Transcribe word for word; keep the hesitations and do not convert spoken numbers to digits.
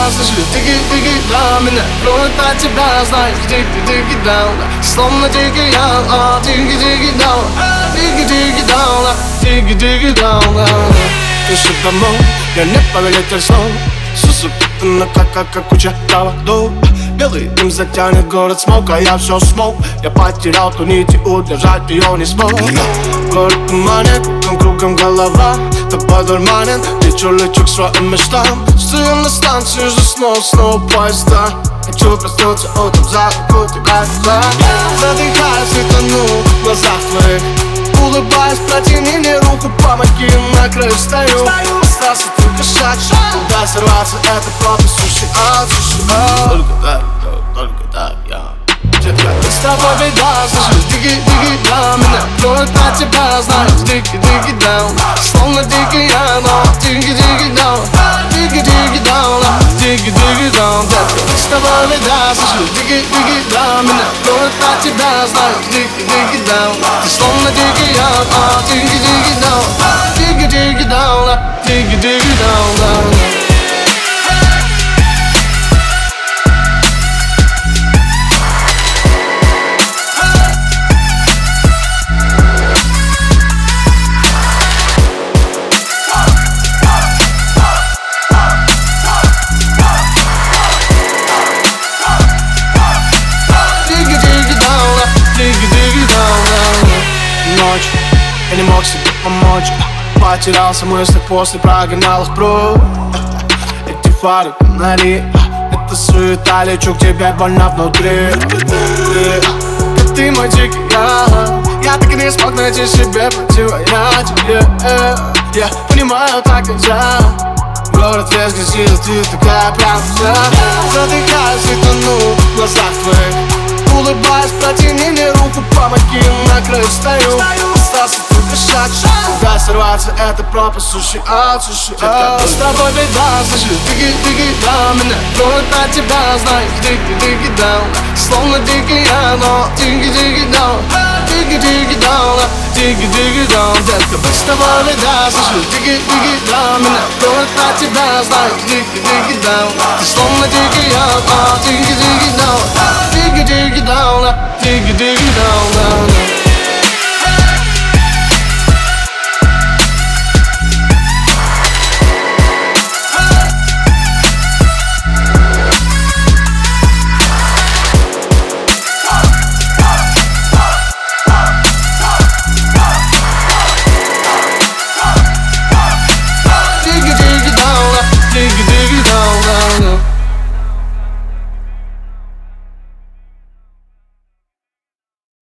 слышу, диги-диги, да, меня кроет от тебя, знаешь, диги-диги, да, словно диги, я, диги-диги, да, диги-диги, да, диги-диги, да, пиши домой, я не повелитель снов, сусупитана, как, как, как куча проводов. Белый дым затянет город смог, а я все смог. Я потерял ту нить и удержать ее не смог. Город туманен, кругом, кругом голова. Тобой дурманен, лечу, лечу к своим мечтам. Стою на станции, уже снова, снова поезда. Хочу проснуться утром, за руку тебя взял. Задыхаюсь и тону в глазах твоих. Улыбаясь, протяни мне руку, помоги, на краю стою. Остался только шаг, куда сорваться, это просто суши, а, суши, а. Только так, только так, я. Детка, с тобой беда, слышишь, диги-диги, да, меня кроет от тебя, знаешь, диги-диги, да. Словно диги, я, но диги-диги, да, диги-диги, да, диги-диги, да. Детка, с тобой беда, слышишь, диги-диги, да, меня кроет от тебя, знаешь, диги-диги, да. Ты словно диги, я, но диги-диги, да, диги-диги, да, диги-диги, да. Ночь, я не мог себе помочь. Потерялся в мыслях после прогонял их прочь. Эти фары, фонари, это суета, лечу к тебе больно внутри. Ты, ты мой дикий, я, я так и не смог найти себе противоядие. Я понимаю, так нельзя. Город весь грязит, ты такая правда. Задыхаюсь и тону в глазах твоих. Улыбаясь, протяни мне руку, помоги, на краю стою. Остался только шаг, куда сорваться, это пропасть, суши, а, суши, а. С тобой беда, слышишь, диги-диги, да, меня кроет от тебя, знаешь, диги-диги, да. Словно диги, я, но диги-диги, да, диги-диги, да, диги-диги, да. Детка, с тобой беда, слышишь, диги-диги, да, меня кроет от тебя, знаешь, диги-диги, да. Ты словно диги, я, но диги-диги, да, diggity down, diggity down, down.